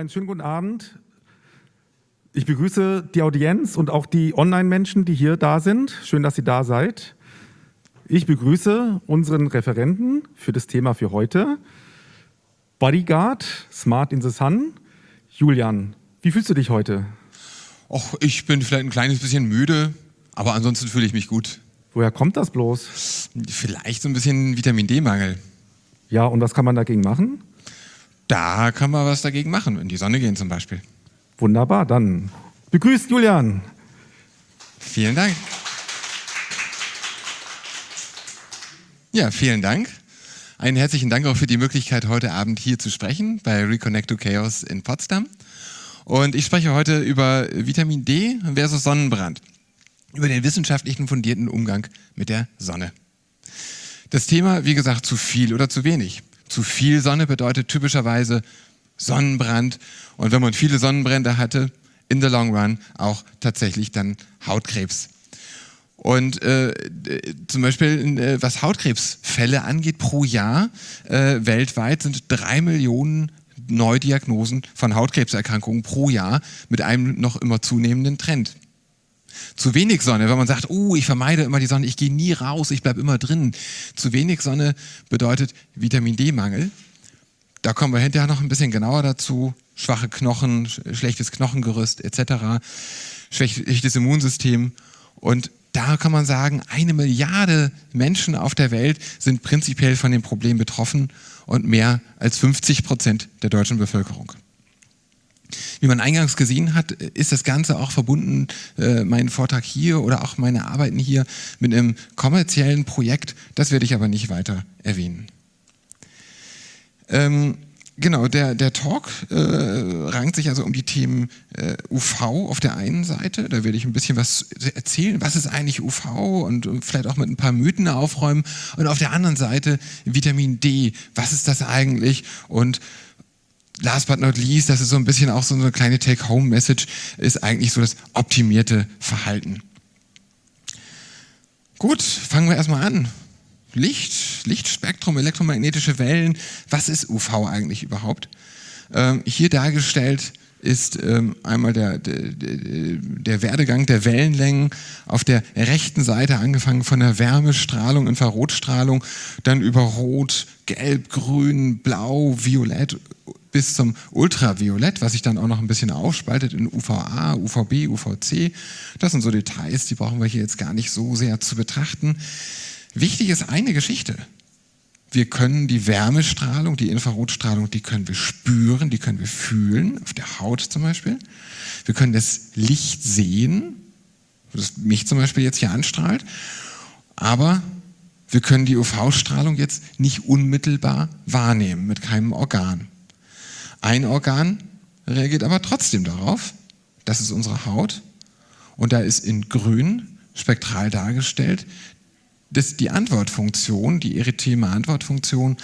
einen schönen guten Abend. Ich begrüße die Audienz und auch die Online-Menschen, die hier da sind. Schön, dass ihr da seid. Ich begrüße unseren Referenten für das Thema für heute. Bodyguard, Smart in the Sun. Julian, wie fühlst du dich heute? Och, ich bin vielleicht ein kleines bisschen müde, aber ansonsten fühle ich mich gut. Woher kommt das bloß? Vielleicht so ein bisschen Vitamin D-Mangel. Ja, und was kann man dagegen machen? Da kann man was dagegen machen, in die Sonne gehen zum Beispiel. Wunderbar, dann begrüßt Julian. Vielen Dank. Ja, vielen Dank. Einen herzlichen Dank auch für die Möglichkeit, heute Abend hier zu sprechen bei Reconnect to Chaos in Potsdam. Und ich spreche heute über Vitamin D versus Sonnenbrand, über den wissenschaftlichen fundierten Umgang mit der Sonne. Das Thema, wie gesagt, zu viel oder zu wenig. Zu viel Sonne bedeutet typischerweise Sonnenbrand und wenn man viele Sonnenbrände hatte, in the long run auch tatsächlich dann Hautkrebs. Und zum Beispiel, was Hautkrebsfälle angeht, pro Jahr weltweit sind 3 Millionen Neudiagnosen von Hautkrebserkrankungen pro Jahr mit einem noch immer zunehmenden Trend. Zu wenig Sonne, wenn man sagt, ich vermeide immer die Sonne, ich gehe nie raus, ich bleibe immer drin. Zu wenig Sonne bedeutet Vitamin D-Mangel. Da kommen wir hinterher noch ein bisschen genauer dazu. Schwache Knochen, schlechtes Knochengerüst etc., schlechtes Immunsystem. Und da kann man sagen, 1 Milliarde Menschen auf der Welt sind prinzipiell von dem Problem betroffen und mehr als 50% der deutschen Bevölkerung. Wie man eingangs gesehen hat, ist das Ganze auch verbunden, mein Vortrag hier oder auch meine Arbeiten hier, mit einem kommerziellen Projekt. Das werde ich aber nicht weiter erwähnen. Genau, der Talk rankt sich also um die Themen UV auf der einen Seite. Da werde ich ein bisschen was erzählen, was ist eigentlich UV und vielleicht auch mit ein paar Mythen aufräumen. Und auf der anderen Seite Vitamin D, was ist das eigentlich? Und last but not least, das ist so ein bisschen auch so eine kleine Take-Home-Message, ist eigentlich so das optimierte Verhalten. Gut, fangen wir erstmal an. Lichtspektrum, elektromagnetische Wellen, was ist UV eigentlich überhaupt? Hier dargestellt ist einmal der Werdegang der Wellenlängen auf der rechten Seite, angefangen von der Wärmestrahlung, Infrarotstrahlung, dann über Rot, Gelb, Grün, Blau, Violett bis zum Ultraviolett, was sich dann auch noch ein bisschen aufspaltet in UVA, UVB, UVC. Das sind so Details, die brauchen wir hier jetzt gar nicht so sehr zu betrachten. Wichtig ist eine Geschichte. Wir können die Wärmestrahlung, die Infrarotstrahlung, die können wir spüren, die können wir fühlen, auf der Haut zum Beispiel. Wir können das Licht sehen, das mich zum Beispiel jetzt hier anstrahlt, aber wir können die UV-Strahlung jetzt nicht unmittelbar wahrnehmen mit keinem Organ. Ein Organ reagiert aber trotzdem darauf, das ist unsere Haut und da ist in grün spektral dargestellt, das ist die Antwortfunktion, die Erythema-Antwortfunktion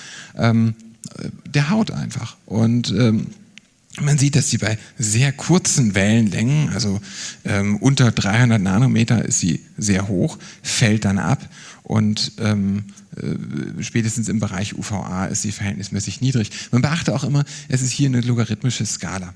der Haut einfach. Und man sieht, dass sie bei sehr kurzen Wellenlängen, also unter 300 Nanometer ist sie sehr hoch, fällt dann ab und spätestens im Bereich UVA ist sie verhältnismäßig niedrig. Man beachte auch immer, es ist hier eine logarithmische Skala.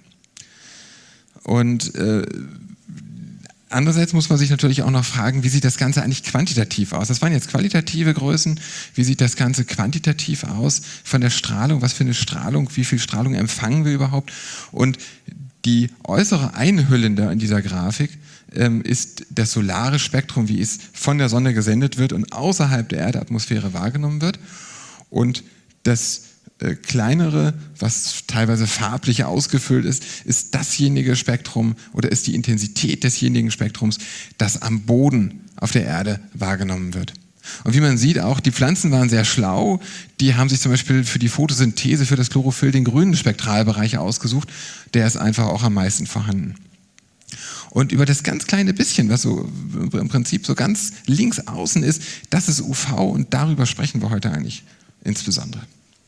Und andererseits muss man sich natürlich auch noch fragen, wie sieht das Ganze eigentlich quantitativ aus? Das waren jetzt qualitative Größen. Wie sieht das Ganze quantitativ aus von der Strahlung? Was für eine Strahlung, wie viel Strahlung empfangen wir überhaupt? Und die äußere Einhüllende in dieser Grafik ist das solare Spektrum, wie es von der Sonne gesendet wird und außerhalb der Erdatmosphäre wahrgenommen wird. Und das kleinere, was teilweise farblich ausgefüllt ist dasjenige Spektrum oder ist die Intensität desjenigen Spektrums, das am Boden auf der Erde wahrgenommen wird. Und wie man sieht auch, die Pflanzen waren sehr schlau, die haben sich zum Beispiel für die Photosynthese, für das Chlorophyll den grünen Spektralbereich ausgesucht, der ist einfach auch am meisten vorhanden. Und über das ganz kleine bisschen, was so im Prinzip so ganz links außen ist, das ist UV und darüber sprechen wir heute eigentlich insbesondere.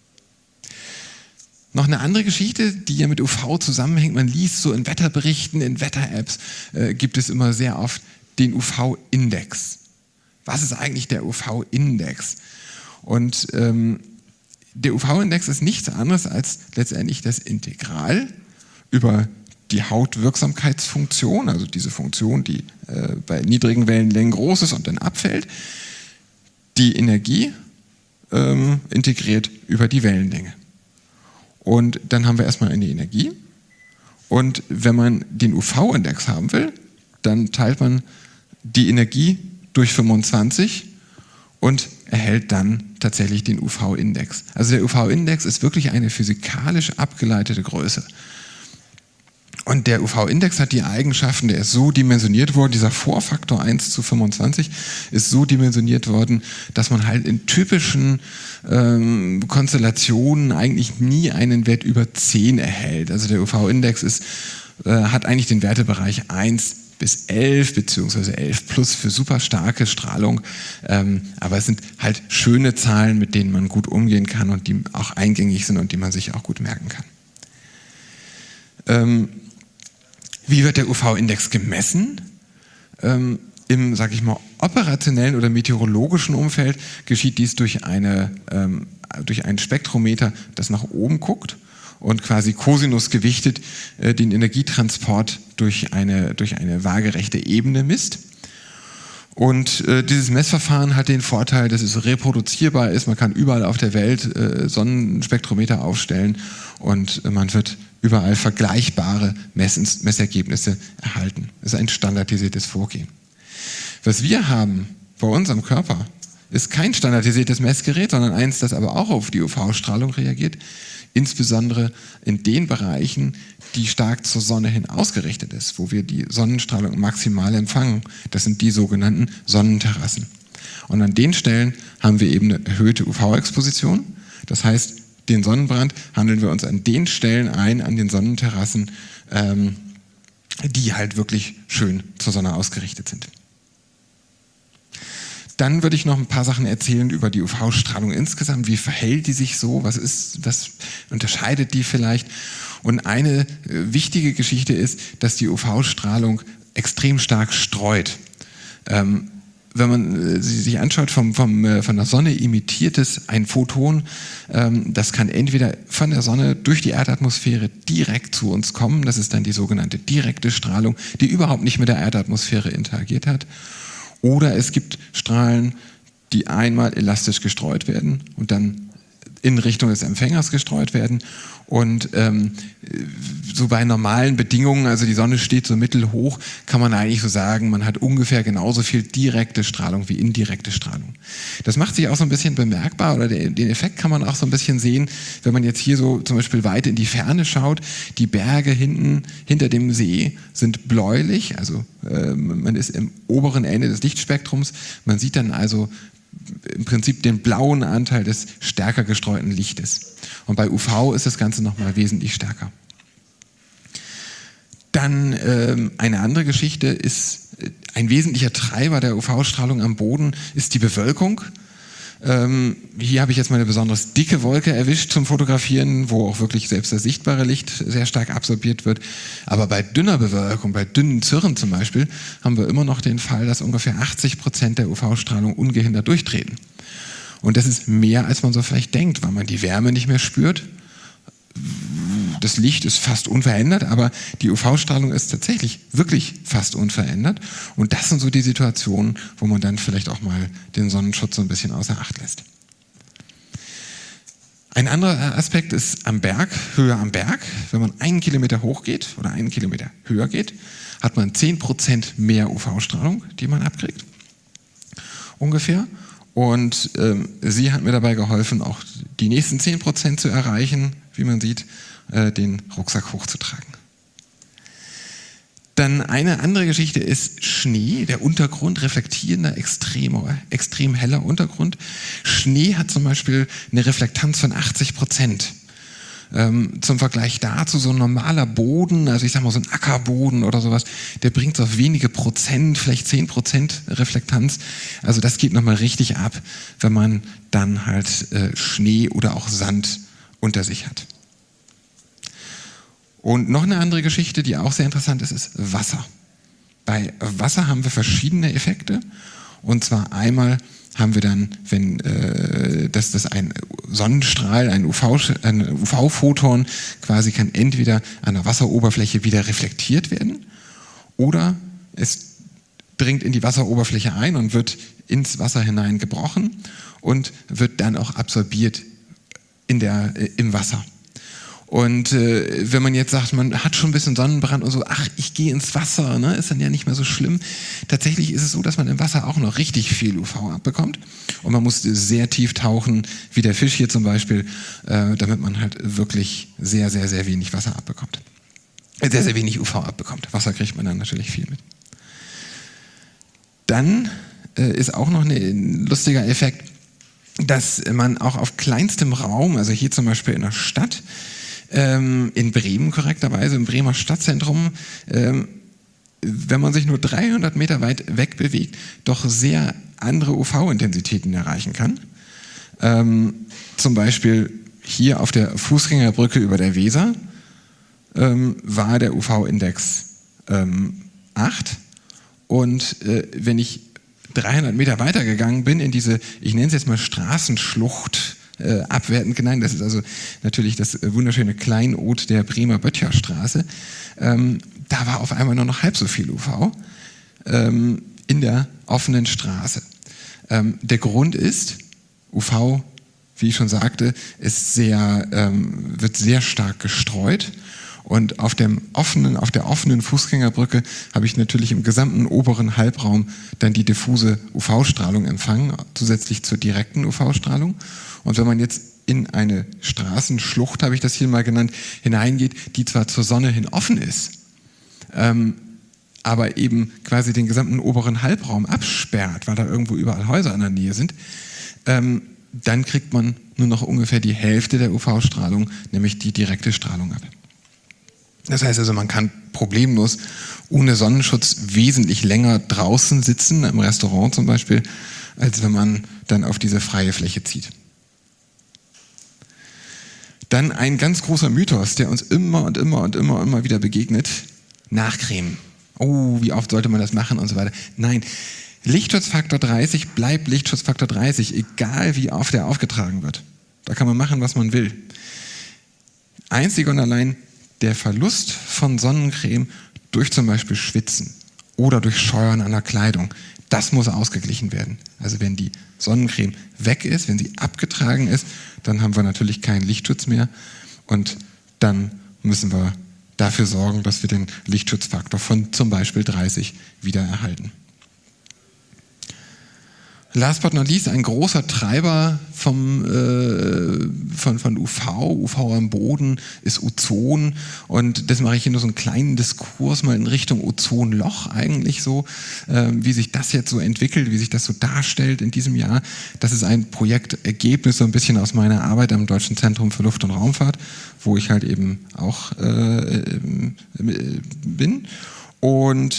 Noch eine andere Geschichte, die ja mit UV zusammenhängt, man liest so in Wetterberichten, in Wetter-Apps, gibt es immer sehr oft den UV-Index. Was ist eigentlich der UV-Index? Und der UV-Index ist nichts anderes als letztendlich das Integral über die Hautwirksamkeitsfunktion, also diese Funktion, die bei niedrigen Wellenlängen groß ist und dann abfällt, die Energie integriert über die Wellenlänge. Und dann haben wir erstmal eine Energie. Und wenn man den UV-Index haben will, dann teilt man die Energie durch 25 und erhält dann tatsächlich den UV-Index. Also der UV-Index ist wirklich eine physikalisch abgeleitete Größe. Und der UV-Index hat die Eigenschaften, der ist so dimensioniert worden, dieser Vorfaktor 1:25 ist so dimensioniert worden, dass man halt in typischen Konstellationen eigentlich nie einen Wert über 10 erhält. Also der UV-Index hat eigentlich den Wertebereich 1 bis 11 beziehungsweise 11 plus für super starke Strahlung. Aber es sind halt schöne Zahlen, mit denen man gut umgehen kann und die auch eingängig sind und die man sich auch gut merken kann. Wie wird der UV-Index gemessen? Im, sag ich mal, operationellen oder meteorologischen Umfeld geschieht dies durch ein Spektrometer, das nach oben guckt und quasi Cosinus gewichtet den Energietransport durch eine waagerechte Ebene misst. Und dieses Messverfahren hat den Vorteil, dass es reproduzierbar ist. Man kann überall auf der Welt Sonnenspektrometer aufstellen und man wird überall vergleichbare Messergebnisse erhalten. Das ist ein standardisiertes Vorgehen. Was wir haben bei unserem Körper, ist kein standardisiertes Messgerät, sondern eins, das aber auch auf die UV-Strahlung reagiert, insbesondere in den Bereichen, die stark zur Sonne hin ausgerichtet ist, wo wir die Sonnenstrahlung maximal empfangen. Das sind die sogenannten Sonnenterrassen. Und an den Stellen haben wir eben eine erhöhte UV-Exposition. Das heißt, den Sonnenbrand handeln wir uns an den Stellen ein, an den Sonnenterrassen, die halt wirklich schön zur Sonne ausgerichtet sind. Dann würde ich noch ein paar Sachen erzählen über die UV-Strahlung insgesamt. Wie verhält die sich so? Was unterscheidet die vielleicht? Und eine wichtige Geschichte ist, dass die UV-Strahlung extrem stark streut. Wenn man sie sich anschaut, von der Sonne emittiertes ein Photon, das kann entweder von der Sonne durch die Erdatmosphäre direkt zu uns kommen, das ist dann die sogenannte direkte Strahlung, die überhaupt nicht mit der Erdatmosphäre interagiert hat, oder es gibt Strahlen, die einmal elastisch gestreut werden und dann in Richtung des Empfängers gestreut werden. Und so bei normalen Bedingungen, also die Sonne steht so mittelhoch, kann man eigentlich so sagen, man hat ungefähr genauso viel direkte Strahlung wie indirekte Strahlung. Das macht sich auch so ein bisschen bemerkbar, oder den Effekt kann man auch so ein bisschen sehen, wenn man jetzt hier so zum Beispiel weit in die Ferne schaut. Die Berge hinter dem See sind bläulich, also man ist im oberen Ende des Lichtspektrums. Man sieht dann also im Prinzip den blauen Anteil des stärker gestreuten Lichtes. Und bei UV ist das Ganze nochmal wesentlich stärker. Dann eine andere Geschichte ist, ein wesentlicher Treiber der UV-Strahlung am Boden ist die Bewölkung. Hier habe ich jetzt mal eine besonders dicke Wolke erwischt zum Fotografieren, wo auch wirklich selbst das sichtbare Licht sehr stark absorbiert wird. Aber bei dünner Bewölkung, bei dünnen Cirren zum Beispiel, haben wir immer noch den Fall, dass ungefähr 80% der UV-Strahlung ungehindert durchtreten. Und das ist mehr, als man so vielleicht denkt, weil man die Wärme nicht mehr spürt. Das Licht ist fast unverändert, aber die UV-Strahlung ist tatsächlich wirklich fast unverändert. Und das sind so die Situationen, wo man dann vielleicht auch mal den Sonnenschutz so ein bisschen außer Acht lässt. Ein anderer Aspekt ist am Berg, höher am Berg. Wenn man 1 Kilometer hoch geht oder 1 Kilometer höher geht, hat man 10% mehr UV-Strahlung, die man abkriegt, ungefähr. Und sie hat mir dabei geholfen, auch die nächsten 10% zu erreichen, wie man sieht, den Rucksack hochzutragen. Dann eine andere Geschichte ist Schnee, der Untergrund, reflektierender, extrem heller Untergrund. Schnee hat zum Beispiel eine Reflektanz von 80%. Zum Vergleich dazu so ein normaler Boden, also ich sag mal so ein Ackerboden oder sowas, der bringt so auf wenige Prozent, vielleicht 10% Reflektanz. Also das geht nochmal richtig ab, wenn man dann halt Schnee oder auch Sand unter sich hat. Und noch eine andere Geschichte, die auch sehr interessant ist, ist Wasser. Bei Wasser haben wir verschiedene Effekte Und zwar einmal haben wir dann, wenn das ein Sonnenstrahl, ein UV-Photon quasi kann entweder an der Wasseroberfläche wieder reflektiert werden oder es dringt in die Wasseroberfläche ein und wird ins Wasser hinein gebrochen und wird dann auch absorbiert im Wasser. Und wenn man jetzt sagt, man hat schon ein bisschen Sonnenbrand und so, ach, ich gehe ins Wasser, ne, ist dann ja nicht mehr so schlimm. Tatsächlich ist es so, dass man im Wasser auch noch richtig viel UV abbekommt. Und man muss sehr tief tauchen, wie der Fisch hier zum Beispiel, damit man halt wirklich sehr, sehr, sehr wenig Wasser abbekommt. Sehr, sehr wenig UV abbekommt. Wasser kriegt man dann natürlich viel mit. Dann ist auch noch ein lustiger Effekt, dass man auch auf kleinstem Raum, also hier zum Beispiel in der Stadt, in Bremen korrekterweise, im Bremer Stadtzentrum, wenn man sich nur 300 Meter weit weg bewegt, doch sehr andere UV-Intensitäten erreichen kann. Zum Beispiel hier auf der Fußgängerbrücke über der Weser war der UV-Index 8 und wenn ich 300 Meter weitergegangen bin in diese, ich nenne es jetzt mal Straßenschlucht, abwertend genannt, das ist also natürlich das wunderschöne Kleinod der Bremer Böttcherstraße, da war auf einmal nur noch halb so viel UV in der offenen Straße. Der Grund ist, UV, wie ich schon sagte, wird sehr stark gestreut. Und auf der offenen Fußgängerbrücke habe ich natürlich im gesamten oberen Halbraum dann die diffuse UV-Strahlung empfangen, zusätzlich zur direkten UV-Strahlung. Und wenn man jetzt in eine Straßenschlucht, habe ich das hier mal genannt, hineingeht, die zwar zur Sonne hin offen ist, aber eben quasi den gesamten oberen Halbraum absperrt, weil da irgendwo überall Häuser in der Nähe sind, dann kriegt man nur noch ungefähr die Hälfte der UV-Strahlung, nämlich die direkte Strahlung ab. Das heißt also, man kann problemlos ohne Sonnenschutz wesentlich länger draußen sitzen, im Restaurant zum Beispiel, als wenn man dann auf diese freie Fläche zieht. Dann ein ganz großer Mythos, der uns immer wieder begegnet: Nachcremen. Oh, wie oft sollte man das machen und so weiter. Nein, Lichtschutzfaktor 30 bleibt Lichtschutzfaktor 30, egal wie oft er aufgetragen wird. Da kann man machen, was man will. Einzig und allein der Verlust von Sonnencreme durch zum Beispiel Schwitzen oder durch Scheuern an der Kleidung, das muss ausgeglichen werden. Also wenn die Sonnencreme weg ist, wenn sie abgetragen ist, dann haben wir natürlich keinen Lichtschutz mehr und dann müssen wir dafür sorgen, dass wir den Lichtschutzfaktor von zum Beispiel 30 wieder erhalten. Last but not least, ein großer Treiber von UV am Boden ist Ozon, und das mache ich hier nur so einen kleinen Diskurs mal in Richtung Ozonloch eigentlich so, wie sich das jetzt so entwickelt, wie sich das so darstellt in diesem Jahr. Das ist ein Projektergebnis so ein bisschen aus meiner Arbeit am Deutschen Zentrum für Luft- und Raumfahrt, wo ich halt eben auch bin. Und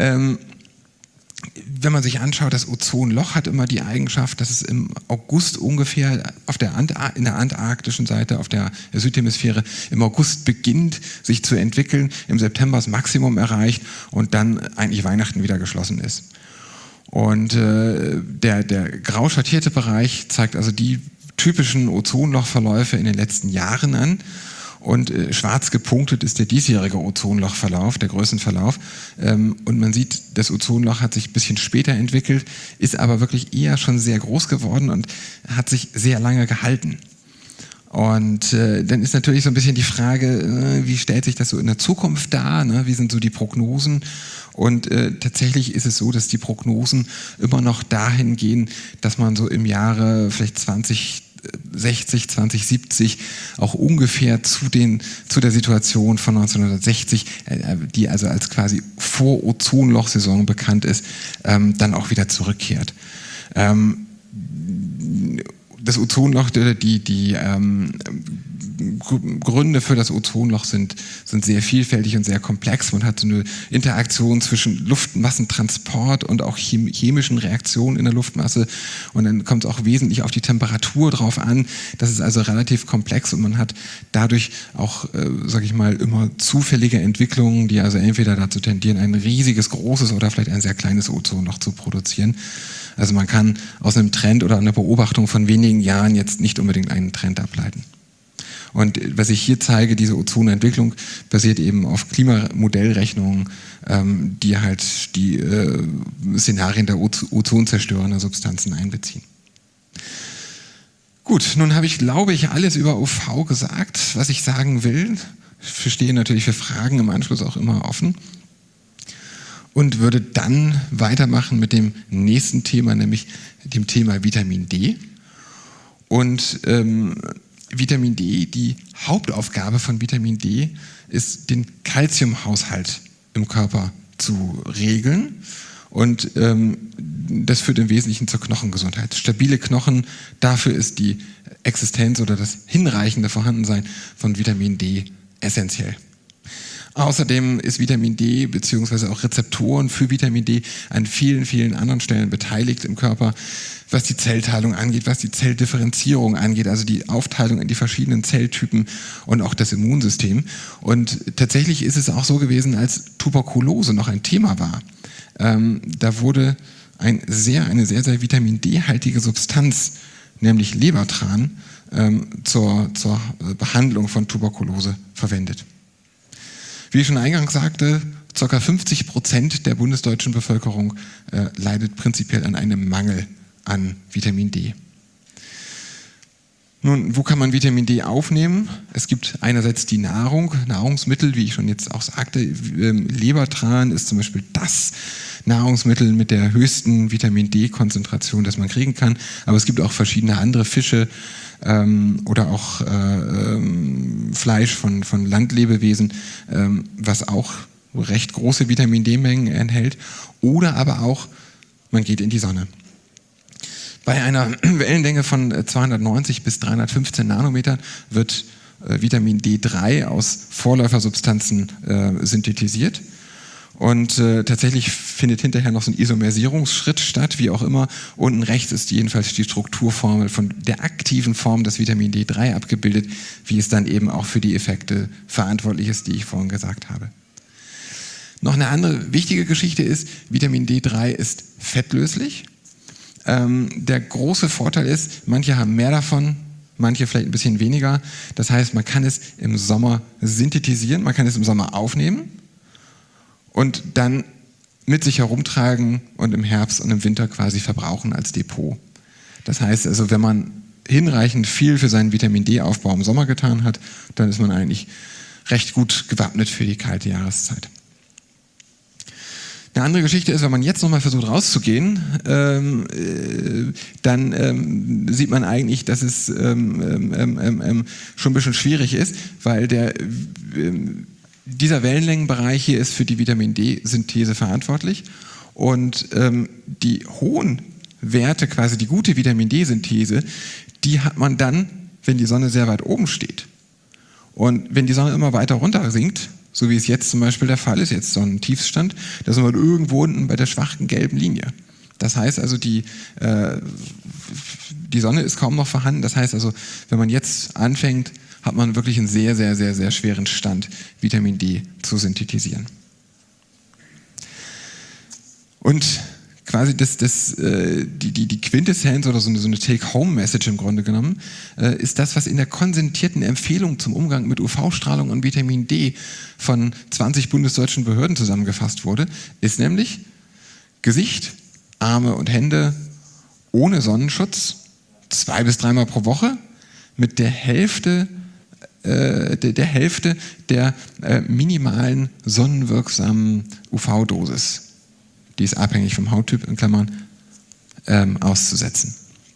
wenn man sich anschaut, das Ozonloch hat immer die Eigenschaft, dass es im August ungefähr in der antarktischen Seite, auf der Südhemisphäre, im August beginnt, sich zu entwickeln, im September das Maximum erreicht und dann eigentlich Weihnachten wieder geschlossen ist. Und der grau schattierte Bereich zeigt also die typischen Ozonlochverläufe in den letzten Jahren an. Und schwarz gepunktet ist der diesjährige Ozonlochverlauf, der Größenverlauf. Und man sieht, das Ozonloch hat sich ein bisschen später entwickelt, ist aber wirklich eher schon sehr groß geworden und hat sich sehr lange gehalten. Und dann ist natürlich so ein bisschen die Frage, wie stellt sich das so in der Zukunft dar? Ne? Wie sind so die Prognosen? Und tatsächlich ist es so, dass die Prognosen immer noch dahin gehen, dass man so im Jahre vielleicht 2060, 2070 auch ungefähr zu der Situation von 1960, die also als quasi Vor-Ozonloch-Saison bekannt ist, dann auch wieder zurückkehrt. Das Ozonloch, die Gründe für das Ozonloch sind sehr vielfältig und sehr komplex. Man hat so eine Interaktion zwischen Luftmassentransport und auch chemischen Reaktionen in der Luftmasse. Und dann kommt es auch wesentlich auf die Temperatur drauf an. Das ist also relativ komplex und man hat dadurch auch, sage ich mal, immer zufällige Entwicklungen, die also entweder dazu tendieren, ein riesiges, großes oder vielleicht ein sehr kleines Ozonloch zu produzieren. Also man kann aus einem Trend oder einer Beobachtung von wenigen Jahren jetzt nicht unbedingt einen Trend ableiten. Und was ich hier zeige, diese Ozonentwicklung basiert eben auf Klimamodellrechnungen, die halt die Szenarien der ozonzerstörenden Substanzen einbeziehen. Gut, nun habe ich, glaube ich, alles über UV gesagt, was ich sagen will. Ich stehe natürlich für Fragen im Anschluss auch immer offen. Und würde dann weitermachen mit dem nächsten Thema, nämlich dem Thema Vitamin D. Und Vitamin D, die Hauptaufgabe von Vitamin D ist, den Calciumhaushalt im Körper zu regeln. Und das führt im Wesentlichen zur Knochengesundheit. Stabile Knochen, dafür ist die Existenz oder das hinreichende Vorhandensein von Vitamin D essentiell. Außerdem ist Vitamin D bzw. auch Rezeptoren für Vitamin D an vielen, vielen anderen Stellen beteiligt im Körper, was die Zellteilung angeht, was die Zelldifferenzierung angeht, also die Aufteilung in die verschiedenen Zelltypen und auch das Immunsystem. Und tatsächlich ist es auch so gewesen, als Tuberkulose noch ein Thema war. Da wurde eine sehr, sehr Vitamin D-haltige Substanz, nämlich Lebertran, zur Behandlung von Tuberkulose verwendet. Wie ich schon eingangs sagte, ca. 50% der bundesdeutschen Bevölkerung leidet prinzipiell an einem Mangel an Vitamin D. Nun, wo kann man Vitamin D aufnehmen? Es gibt einerseits die Nahrungsmittel, wie ich schon jetzt auch sagte. Lebertran ist zum Beispiel das Nahrungsmittel mit der höchsten Vitamin D-Konzentration, das man kriegen kann. Aber es gibt auch verschiedene andere Fische oder auch Fleisch von Landlebewesen, was auch recht große Vitamin D-Mengen enthält. Oder aber auch, man geht in die Sonne. Bei einer Wellenlänge von 290 bis 315 Nanometern wird Vitamin D3 aus Vorläufersubstanzen synthetisiert. Und tatsächlich findet hinterher noch so ein Isomerisierungsschritt statt, wie auch immer. Unten rechts ist jedenfalls die Strukturformel von der aktiven Form des Vitamin D3 abgebildet, wie es dann eben auch für die Effekte verantwortlich ist, die ich vorhin gesagt habe. Noch eine andere wichtige Geschichte ist, Vitamin D3 ist fettlöslich. Der große Vorteil ist, manche haben mehr davon, manche vielleicht ein bisschen weniger. Das heißt, man kann es im Sommer synthetisieren, man kann es im Sommer aufnehmen und dann mit sich herumtragen und im Herbst und im Winter quasi verbrauchen als Depot. Das heißt also, wenn man hinreichend viel für seinen Vitamin D-Aufbau im Sommer getan hat, dann ist man eigentlich recht gut gewappnet für die kalte Jahreszeit. Eine andere Geschichte ist, wenn man jetzt nochmal versucht rauszugehen, dann sieht man eigentlich, dass es schon ein bisschen schwierig ist, weil dieser Wellenlängenbereich hier ist für die Vitamin D-Synthese verantwortlich und die hohen Werte, quasi die gute Vitamin D-Synthese, die hat man dann, wenn die Sonne sehr weit oben steht. Und wenn die Sonne immer weiter runter sinkt, so wie es jetzt zum Beispiel der Fall ist, jetzt so ein Tiefstand, da sind wir irgendwo unten bei der schwachen gelben Linie. Das heißt also, die Sonne ist kaum noch vorhanden. Das heißt also, wenn man jetzt anfängt, hat man wirklich einen sehr schweren Stand, Vitamin D zu synthetisieren. Und quasi die Quintessenz oder so eine Take-Home-Message im Grunde genommen, ist das, was in der konsentierten Empfehlung zum Umgang mit UV-Strahlung und Vitamin D von 20 bundesdeutschen Behörden zusammengefasst wurde, ist nämlich Gesicht, Arme und Hände ohne Sonnenschutz 2- bis 3-mal pro Woche mit der Hälfte der minimalen sonnenwirksamen UV-Dosis. Die ist abhängig vom Hauttyp, in Klammern, auszusetzen.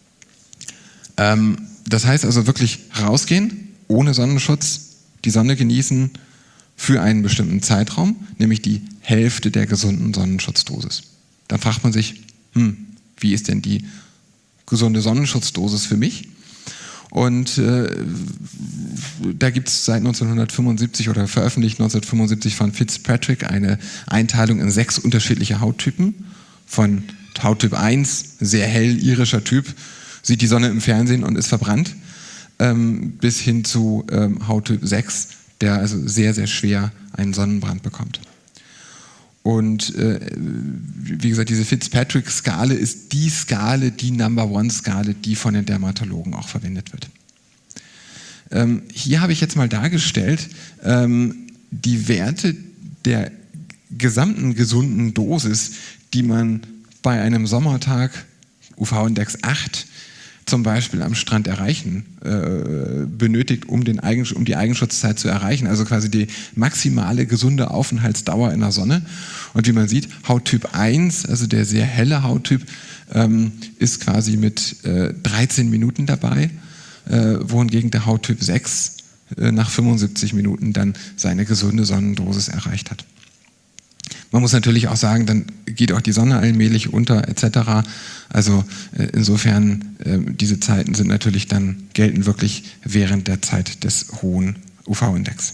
Das heißt also wirklich rausgehen, ohne Sonnenschutz, die Sonne genießen für einen bestimmten Zeitraum, nämlich die Hälfte der gesunden Sonnenschutzdosis. Dann fragt man sich, wie ist denn die gesunde Sonnenschutzdosis für mich? Und da gibt es seit 1975 oder veröffentlicht 1975 von Fitzpatrick eine Einteilung in 6 unterschiedliche Hauttypen. Von Hauttyp 1, sehr hell, irischer Typ, sieht die Sonne im Fernsehen und ist verbrannt, bis hin zu Hauttyp 6, der also sehr, sehr schwer einen Sonnenbrand bekommt. Und wie gesagt, diese Fitzpatrick-Skala ist die Skala, die Number-One-Skala, die von den Dermatologen auch verwendet wird. Hier habe ich jetzt mal dargestellt die Werte der gesamten gesunden Dosis, die man bei einem Sommertag, UV-Index 8, zum Beispiel am Strand benötigt, um die Eigenschutzzeit zu erreichen, also quasi die maximale gesunde Aufenthaltsdauer in der Sonne. Und wie man sieht, Hauttyp 1, also der sehr helle Hauttyp, ist quasi mit 13 Minuten dabei, wohingegen der Hauttyp 6 nach 75 Minuten dann seine gesunde Sonnendosis erreicht hat. Man muss natürlich auch sagen, dann geht auch die Sonne allmählich unter etc. Also insofern, diese Zeiten sind natürlich dann, gelten wirklich während der Zeit des hohen UV-Index.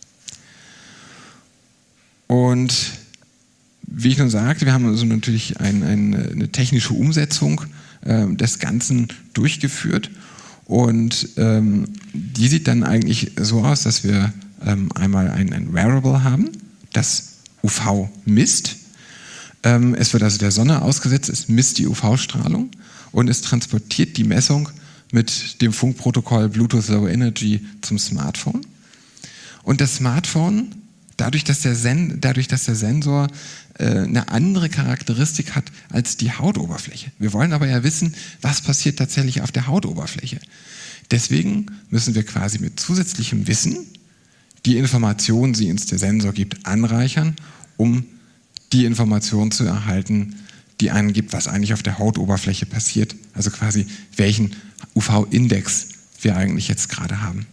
Und wie ich nun sagte, wir haben also natürlich eine technische Umsetzung des Ganzen durchgeführt. Und die sieht dann eigentlich so aus, dass wir einmal ein Wearable haben, das UV misst. Es wird also der Sonne ausgesetzt, es misst die UV-Strahlung und es transportiert die Messung mit dem Funkprotokoll Bluetooth Low Energy zum Smartphone. Und das Smartphone, dadurch, dass der Sensor eine andere Charakteristik hat als die Hautoberfläche. Wir wollen aber ja wissen, was passiert tatsächlich auf der Hautoberfläche. Deswegen müssen wir quasi mit zusätzlichem Wissen die Informationen, die uns der Sensor gibt, anreichern, um die Information zu erhalten, die angibt, was eigentlich auf der Hautoberfläche passiert, also quasi welchen UV-Index wir eigentlich jetzt gerade haben.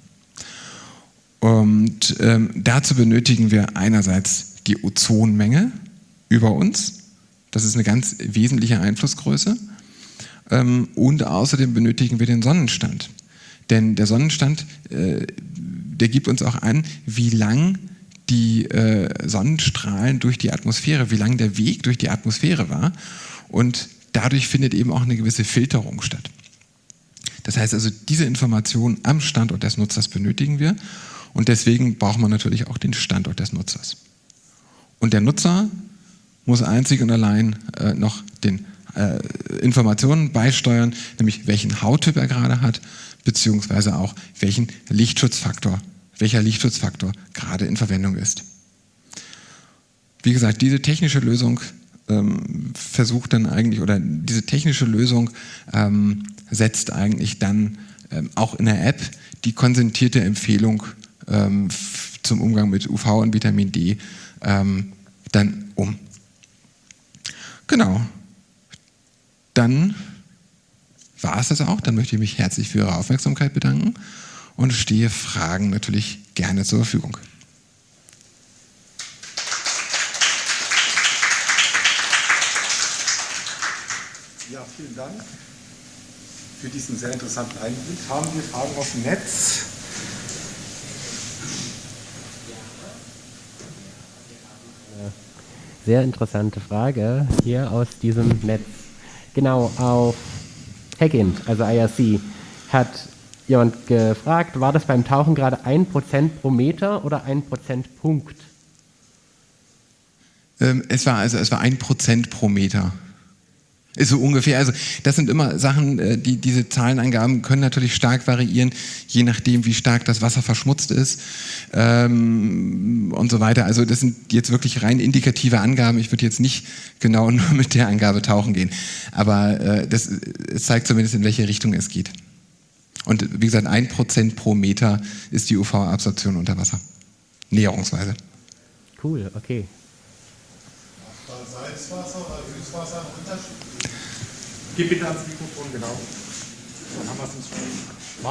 Und dazu benötigen wir einerseits die Ozonmenge über uns, das ist eine ganz wesentliche Einflussgröße, und außerdem benötigen wir den Sonnenstand. Denn der Sonnenstand, der gibt uns auch an, wie lang die Sonnenstrahlen durch die Atmosphäre, wie lang der Weg durch die Atmosphäre war. Und dadurch findet eben auch eine gewisse Filterung statt. Das heißt also, diese Information am Standort des Nutzers benötigen wir. Und deswegen braucht man natürlich auch den Standort des Nutzers. Und der Nutzer muss einzig und allein noch den Informationen beisteuern, nämlich welchen Hauttyp er gerade hat, beziehungsweise auch welcher Lichtschutzfaktor gerade in Verwendung ist. Wie gesagt, diese technische Lösung setzt eigentlich dann auch in der App die konsentierte Empfehlung zum Umgang mit UV und Vitamin D dann um. Genau. Dann war es das auch. Dann möchte ich mich herzlich für Ihre Aufmerksamkeit bedanken und stehe Fragen natürlich gerne zur Verfügung. Ja, vielen Dank für diesen sehr interessanten Einblick. Haben wir Fragen aus dem Netz? Sehr interessante Frage hier aus diesem Netz. Genau, auf Hackint, also IRC, hat jemand gefragt, war das beim Tauchen gerade 1% pro Meter oder 1 Prozentpunkt? Es war 1% pro Meter. Ist so ungefähr. Also das sind immer Sachen, diese Zahlenangaben können natürlich stark variieren, je nachdem, wie stark das Wasser verschmutzt ist und so weiter. Also das sind jetzt wirklich rein indikative Angaben. Ich würde jetzt nicht genau nur mit der Angabe tauchen gehen. Aber es zeigt zumindest, in welche Richtung es geht. Und wie gesagt, 1% pro Meter ist die UV-Absorption unter Wasser. Näherungsweise. Cool, okay. Macht da Salzwasser oder Süßwasser einen Unterschied? Geh bitte ans Mikrofon, genau. Dann haben wir es ins Spiel.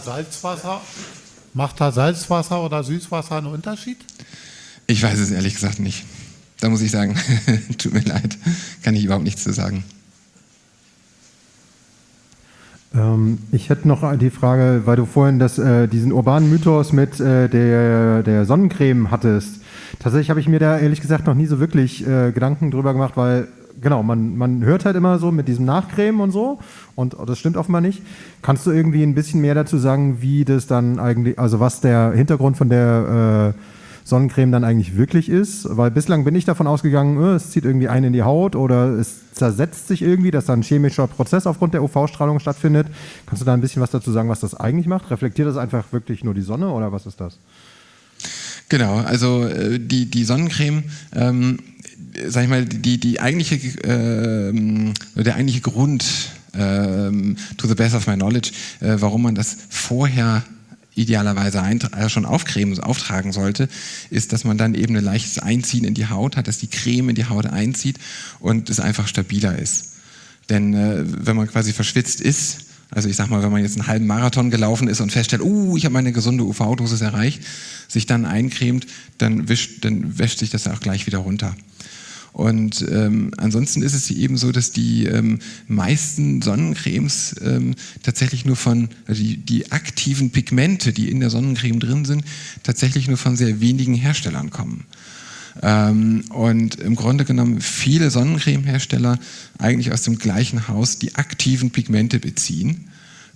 Macht da Salzwasser oder Süßwasser einen Unterschied? Ich weiß es ehrlich gesagt nicht. Da muss ich sagen, tut mir leid, kann ich überhaupt nichts zu sagen. Ich hätte noch die Frage, weil du vorhin diesen urbanen Mythos mit der Sonnencreme hattest. Tatsächlich habe ich mir da ehrlich gesagt noch nie so wirklich Gedanken drüber gemacht, weil genau, man hört halt immer so mit diesem Nachcremen und so und das stimmt offenbar nicht. Kannst du irgendwie ein bisschen mehr dazu sagen, wie das dann eigentlich, also was der Hintergrund von der Sonnencreme dann eigentlich wirklich ist? Weil bislang bin ich davon ausgegangen, es zieht irgendwie ein in die Haut oder es zersetzt sich irgendwie, dass da ein chemischer Prozess aufgrund der UV-Strahlung stattfindet. Kannst du da ein bisschen was dazu sagen, was das eigentlich macht? Reflektiert das einfach wirklich nur die Sonne oder was ist das? Genau, also die Sonnencreme, sag ich mal, der eigentliche Grund, to the best of my knowledge, warum man das vorher idealerweise schon auftragen sollte, ist, dass man dann eben ein leichtes Einziehen in die Haut hat, dass die Creme in die Haut einzieht und es einfach stabiler ist. Denn wenn man quasi verschwitzt ist, also ich sag mal, wenn man jetzt einen halben Marathon gelaufen ist und feststellt, ich habe meine gesunde UV-Dosis erreicht, sich dann eincremt, dann wäscht sich das auch gleich wieder runter. Und ansonsten ist es eben so, dass die meisten Sonnencremes tatsächlich nur also die aktiven Pigmente, die in der Sonnencreme drin sind, tatsächlich nur von sehr wenigen Herstellern kommen. Und im Grunde genommen viele Sonnencremehersteller eigentlich aus dem gleichen Haus die aktiven Pigmente beziehen.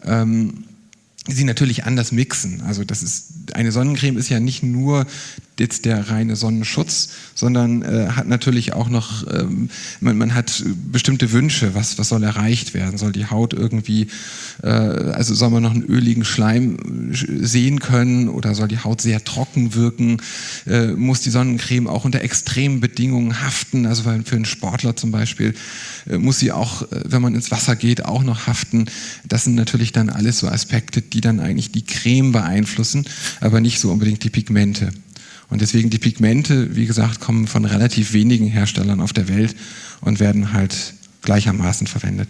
Sie natürlich anders mixen. Also eine Sonnencreme ist ja nicht nur jetzt der reine Sonnenschutz, sondern hat natürlich auch noch, man hat bestimmte Wünsche, was soll erreicht werden? Soll die Haut irgendwie, also soll man noch einen öligen Schleim sehen können oder soll die Haut sehr trocken wirken? Muss die Sonnencreme auch unter extremen Bedingungen haften? Also für einen Sportler zum Beispiel muss sie auch, wenn man ins Wasser geht, auch noch haften. Das sind natürlich dann alles so Aspekte, die dann eigentlich die Creme beeinflussen, aber nicht so unbedingt die Pigmente. Und deswegen die Pigmente, wie gesagt, kommen von relativ wenigen Herstellern auf der Welt und werden halt gleichermaßen verwendet.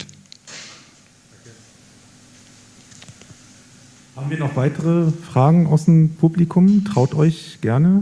Haben wir noch weitere Fragen aus dem Publikum? Traut euch gerne.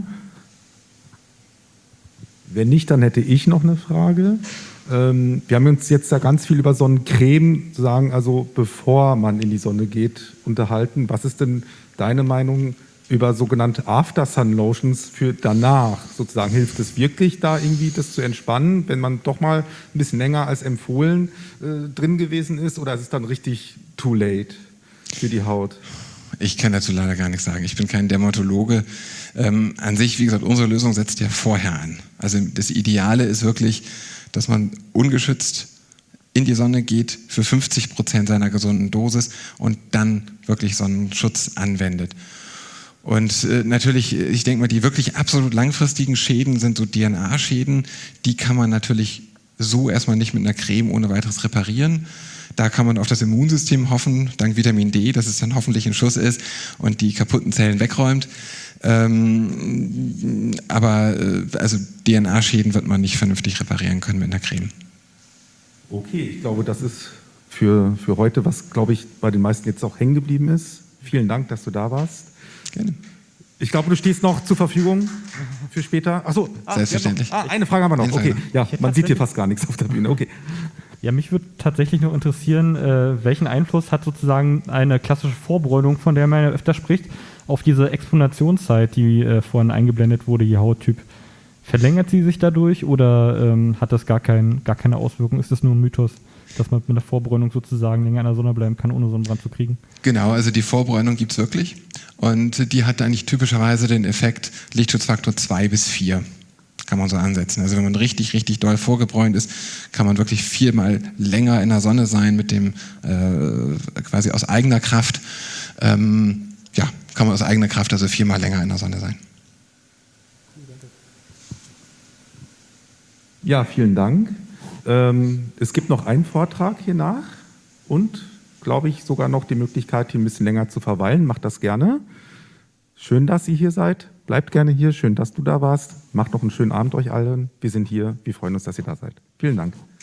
Wenn nicht, dann hätte ich noch eine Frage. Wir haben uns jetzt da ganz viel über Sonnencreme, sagen, also bevor man in die Sonne geht, unterhalten. Was ist denn deine Meinung über sogenannte After-Sun-Lotions für danach? Sozusagen, hilft es wirklich da irgendwie, das zu entspannen, wenn man doch mal ein bisschen länger als empfohlen drin gewesen ist? Oder ist es dann richtig too late für die Haut? Ich kann dazu leider gar nichts sagen. Ich bin kein Dermatologe. An sich, wie gesagt, unsere Lösung setzt ja vorher an. Also das Ideale ist wirklich, dass man ungeschützt in die Sonne geht für 50% seiner gesunden Dosis und dann wirklich Sonnenschutz anwendet. Und natürlich, ich denke mal, die wirklich absolut langfristigen Schäden sind so DNA-Schäden. Die kann man natürlich so erstmal nicht mit einer Creme ohne weiteres reparieren. Da kann man auf das Immunsystem hoffen, dank Vitamin D, dass es dann hoffentlich in Schuss ist und die kaputten Zellen wegräumt. Aber also DNA-Schäden wird man nicht vernünftig reparieren können mit einer Creme. Okay, ich glaube, das ist für heute, was, glaube ich, bei den meisten jetzt auch hängen geblieben ist. Vielen Dank, dass du da warst. Gerne. Ich glaube, du stehst noch zur Verfügung für später. Achso, Selbstverständlich. eine Frage haben wir noch. Okay, ja, man sieht hier fast gar nichts auf der Bühne. Okay. Ja, mich würde tatsächlich noch interessieren, welchen Einfluss hat sozusagen eine klassische Vorbräunung, von der man ja öfter spricht, auf diese Exponationszeit, die vorhin eingeblendet wurde, je Hauttyp. Verlängert sie sich dadurch oder hat das gar keine Auswirkung? Ist das nur ein Mythos, dass man mit der Vorbräunung sozusagen länger in der Sonne bleiben kann, ohne Sonnenbrand zu kriegen? Genau, also die Vorbräunung gibt es wirklich und die hat eigentlich typischerweise den Effekt Lichtschutzfaktor 2 bis 4. Kann man so ansetzen. Also wenn man richtig, richtig doll vorgebräunt ist, kann man wirklich 4-mal länger in der Sonne sein mit dem quasi aus eigener Kraft. Kann man aus eigener Kraft also 4-mal länger in der Sonne sein. Ja, vielen Dank. Es gibt noch einen Vortrag hier nach und, glaube ich, sogar noch die Möglichkeit, hier ein bisschen länger zu verweilen. Macht das gerne. Schön, dass ihr hier seid. Bleibt gerne hier. Schön, dass du da warst. Macht noch einen schönen Abend euch allen. Wir sind hier. Wir freuen uns, dass ihr da seid. Vielen Dank.